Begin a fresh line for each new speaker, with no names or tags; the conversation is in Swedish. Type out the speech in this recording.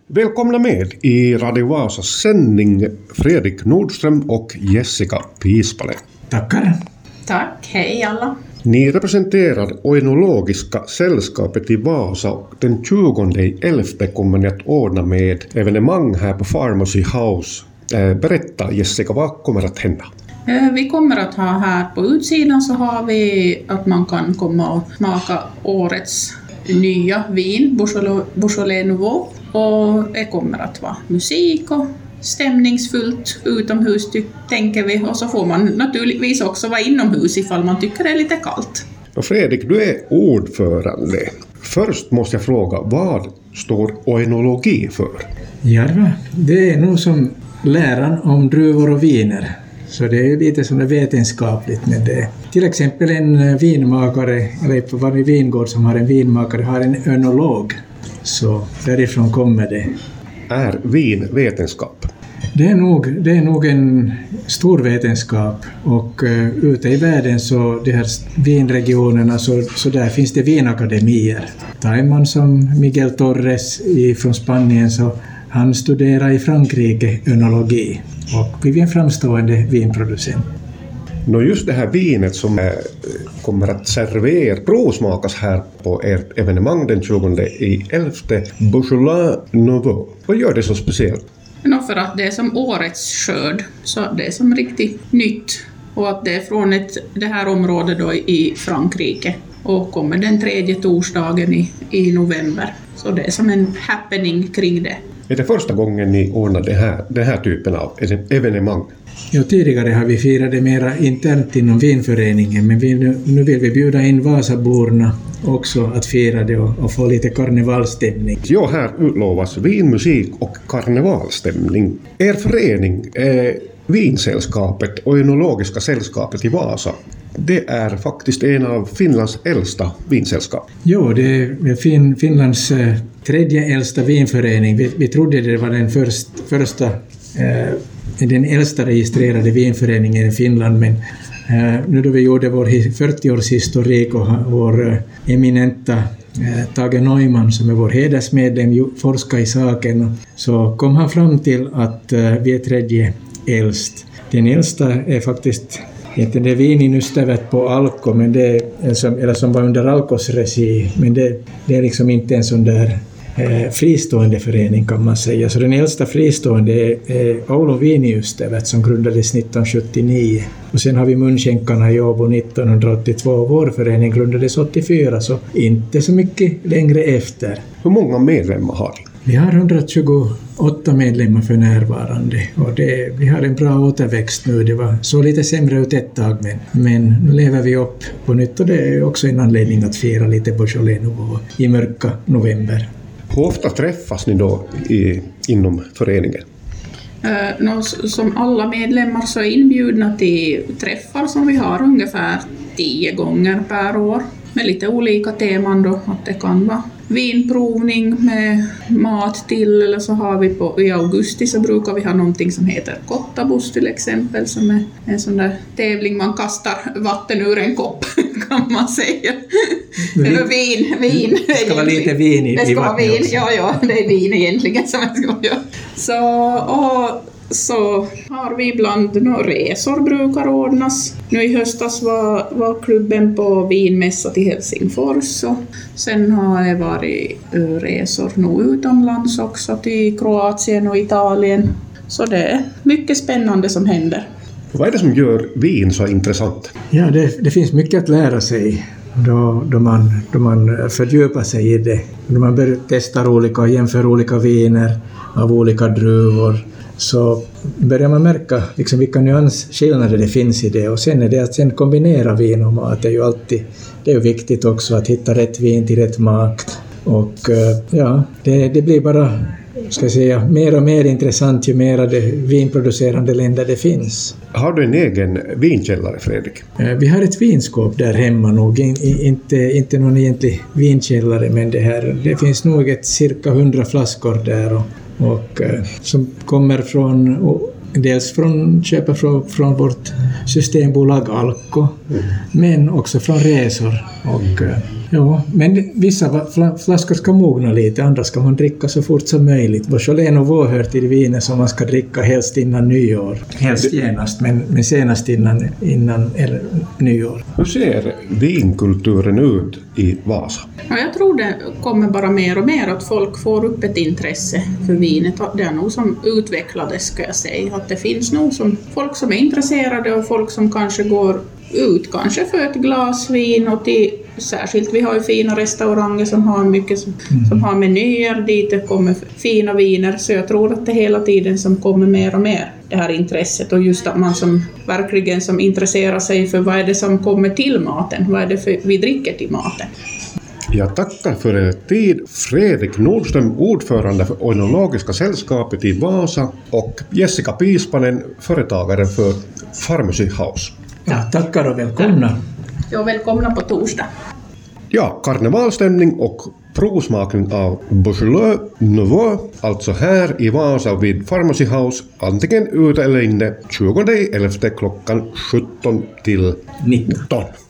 Välkomna med i Radio Vasas sändning Fredrik Nordström och Jessica Piispale.
Tackar.
Tack, hej alla.
Ni representerar Oenologiska sällskapet i Vasa och den 20.11 kommer ni att ordna med evenemang här på Pharmacy House. Berätta Jessica, vad kommer att hända?
Vi kommer att ha här på utsidan så har vi att man kan komma och smaka årets nya vin, Beaujolais Nouveau. Och det kommer att vara musik och stämningsfullt utomhus tänker vi. Och så får man naturligtvis också vara inomhus ifall man tycker det är lite kallt.
Och Fredrik, du är ordförande. Först måste jag fråga, vad står oenologi för?
Ja, det är nog som läran om druvor och viner. Så det är lite som det vetenskapligt med det. Till exempel en vinmakare, eller på varje vingård som har en vinmakare har en önolog. Så därifrån kommer det.
Är vin vetenskap?
Det är nog en stor vetenskap och ute i världen så de här vinregionerna så där finns det vinakademier. Tar en man som Miguel Torres från Spanien så han studerar i Frankrike önologi och blir en framstående vinproducent.
Just det här vinet som kommer att provsmakas här på ert evenemang den 20.11. Beaujolais Nouveau. Vad gör det så speciellt?
För att det är som årets skörd, så det är som riktigt nytt. Och att det är från det här området då i Frankrike och kommer den 3:e torsdagen i november. Så det är som en happening kring det.
Är det första gången ni ordnar den här typen av evenemang?
Ja, tidigare har vi firat det mera internt inom vinföreningen, men nu vill vi bjuda in Vasaborna också att fira det och få lite karnevalstämning.
Ja, här utlovas vinmusik och karnevalstämning. Er förening är Vinsällskapet och Oenologiska sällskapet i Vasa. Det är faktiskt en av Finlands äldsta vinsällskap.
Jo, det är Finlands tredje äldsta vinförening. Vi trodde det var den första den äldsta registrerade vinföreningen i Finland, men nu då vi gjorde vår 40-årshistorik och vår eminenta Tage Neumann som är vår hedersmedlem forskade i saken, så kom han fram till att vi är tredje äldst. Den äldsta är faktiskt inte det vininnustävet på Alko, men det är som var under Alkos regi, men det är liksom inte en sån där fristående förening kan man säga. Så den äldsta fristående är Oulu Viininystävät som grundades 1979. Och sen har vi Munskänkarna i Åbo 1982. Vår förening grundades 84, så inte så mycket längre efter.
Hur många medlemmar har ni?
Vi har 128 medlemmar för närvarande och vi har en bra återväxt nu. Det var så lite sämre ut ett tag, men nu lever vi upp på nytt och det är också en anledning att fira lite Beaujolais Nouveau i mörka november.
Hur ofta träffas ni då inom föreningen?
Som alla medlemmar så är inbjudna till träffar som vi har ungefär 10 gånger per år. Med lite olika teman då, att det kan vara vinprovning med mat till, eller så har vi i augusti så brukar vi ha någonting som heter Kottabus till exempel, som är en sån där tävling man kastar vatten ur en kopp kan man säga. Eller vin.
Det ska vara lite vin i vattnet.
Det ska vara vin, ja, det är vin egentligen som jag ska göra. Så har vi ibland några resor brukar ordnas. Nu i höstas var klubben på vinmässa till Helsingfors. Och sen har det varit resor nog utomlands också till Kroatien och Italien. Så det är mycket spännande som händer.
Vad är det som gör vin så intressant?
Ja, det finns mycket att lära sig då man fördjupar sig i det. Då man börjar testa och jämför olika viner av olika druvor, så börjar man märka liksom vilka nyansskillnader det finns i det. Och sen är det att sen kombinera vin och mat. Det är ju viktigt också att hitta rätt vin till rätt mat. Och det blir bara, ska jag säga, mer och mer intressant ju mer vinproducerande länder det finns.
Har du en egen vinkällare, Fredrik?
Vi har ett vinskåp där hemma nog. Inte någon egentlig vinkällare, men det finns nog cirka 100 flaskor där och som kommer köpa från vårt systembolag Alko, men också från resor och Ja, men vissa flaskor ska mogna lite, andra ska man dricka så fort som möjligt. Beaujolais Nouveau hör till viner som man ska dricka helst innan nyår. Helst genast, men senast innan eller nyår.
Hur ser vinkulturen ut i Vasa?
Ja, jag tror det kommer bara mer och mer att folk får upp ett intresse för vinet. Det är nog som utvecklades, ska jag säga. Att det finns nog folk som är intresserade och folk som kanske går ut kanske för ett glas vin och särskilt vi har ju fina restauranger som har mycket som har menyer dit det kommer fina viner, så jag tror att det hela tiden som kommer mer och mer det här intresset, och just att man som verkligen som intresserar sig för vad är det som kommer till maten, vad är det för vi dricker till maten.
Jag tackar för er tid, Fredrik Nordström, ordförande för Oenologiska sällskapet i Vasa, och Jessica Pispanen, företagare för Pharmacy House.
Ja, tackar och välkomna.
Ja, välkomna på torsdag.
Ja, karnevalstämning och provsmakning av Beaujolais Nouveau, alltså här i Vasa vid Pharmacy House, antingen ute eller inne, 20.11 klockan 17 till 19.